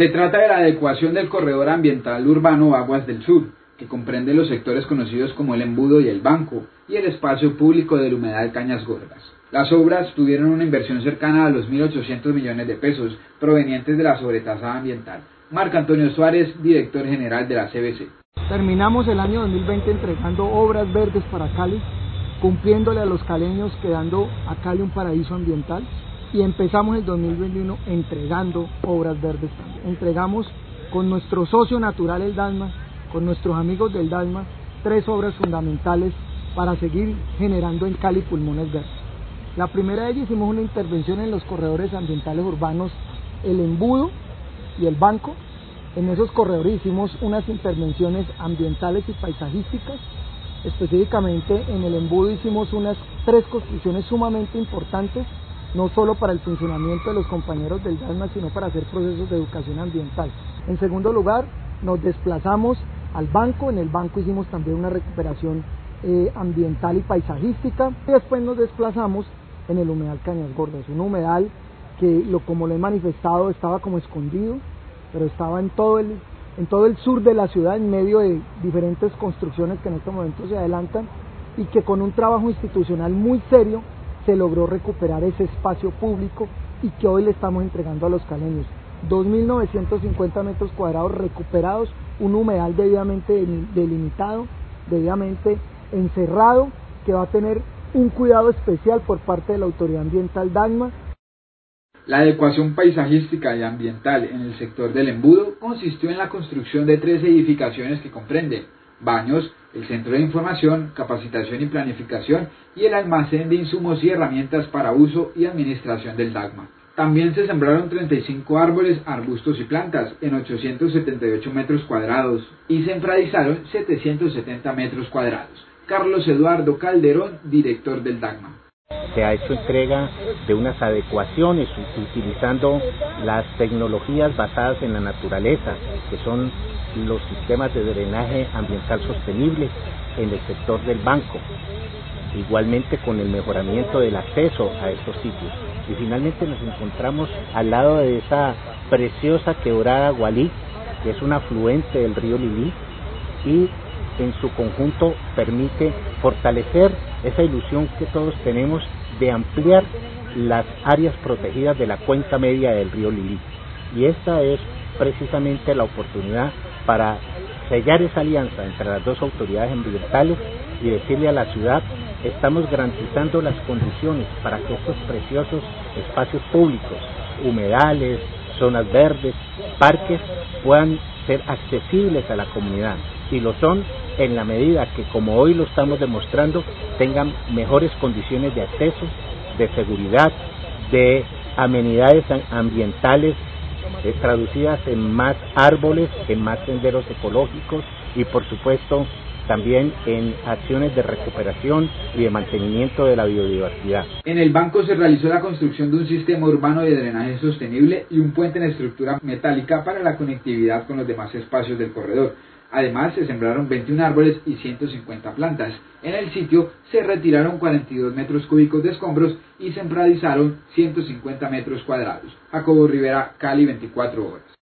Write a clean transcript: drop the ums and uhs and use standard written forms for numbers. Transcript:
Se trata de la adecuación del corredor ambiental urbano Aguas del Sur, que comprende los sectores conocidos como el Embudo y el Banco, y el espacio público del humedal Cañas Gordas. Las obras tuvieron una inversión cercana a los 1.800 millones de pesos, provenientes de la sobretasa ambiental. Marco Antonio Suárez, director general de la CBC. Terminamos el año 2020 entregando obras verdes para Cali, cumpliéndole a los caleños, quedando a Cali un paraíso ambiental, y empezamos el 2021 entregando obras verdes también. Entregamos con nuestro socio natural el Dalma, con nuestros amigos del Dalma, 3 obras fundamentales para seguir generando en Cali pulmones verdes. La primera de ellas, hicimos una intervención en los corredores ambientales urbanos, el Embudo y el Banco. En esos corredores hicimos unas intervenciones ambientales y paisajísticas. Específicamente en el Embudo hicimos unas 3 construcciones sumamente importantes, no solo para el funcionamiento de los compañeros del Dalma, sino para hacer procesos de educación ambiental. En segundo lugar, nos desplazamos al Banco. En el Banco hicimos también una recuperación ambiental y paisajística, y después nos desplazamos en el humedal Cañas Gordas, un humedal que, como lo he manifestado, estaba como escondido, pero estaba en todo el sur de la ciudad, en medio de diferentes construcciones que en este momento se adelantan, y que con un trabajo institucional muy serio se logró recuperar ese espacio público, y que hoy le estamos entregando a los caleños 2.950 metros cuadrados recuperados, un humedal debidamente delimitado, debidamente encerrado, que va a tener un cuidado especial por parte de la autoridad ambiental Dalma. La adecuación paisajística y ambiental en el sector del Embudo consistió en la construcción de 3 edificaciones que comprenden baños, el centro de información, capacitación y planificación, y el almacén de insumos y herramientas para uso y administración del Dalma. También se sembraron 35 árboles, arbustos y plantas en 878 metros cuadrados y se enfradizaron 770 metros cuadrados. Carlos Eduardo Calderón, director del Dalma. Se ha hecho entrega de unas adecuaciones utilizando las tecnologías basadas en la naturaleza, que son los sistemas de drenaje ambiental sostenible en el sector del Banco, igualmente con el mejoramiento del acceso a estos sitios. Y finalmente nos encontramos al lado de esa preciosa quebrada Gualí, que es un afluente del río Lilí, y en su conjunto permite fortalecer esa ilusión que todos tenemos de ampliar las áreas protegidas de la cuenca media del río Lilí. Y esta es precisamente la oportunidad para sellar esa alianza entre las 2 autoridades ambientales y decirle a la ciudad: estamos garantizando las condiciones para que estos preciosos espacios públicos, humedales, zonas verdes, parques, puedan ser accesibles a la comunidad, y lo son en la medida que, como hoy lo estamos demostrando, tengan mejores condiciones de acceso, de seguridad, de amenidades ambientales, traducidas en más árboles, en más senderos ecológicos y, por supuesto, también en acciones de recuperación y de mantenimiento de la biodiversidad. En el Banco se realizó la construcción de un sistema urbano de drenaje sostenible y un puente en estructura metálica para la conectividad con los demás espacios del corredor. Además, se sembraron 21 árboles y 150 plantas. En el sitio se retiraron 42 metros cúbicos de escombros y se enfradizaron 150 metros cuadrados. Jacobo Rivera, Cali, 24 horas.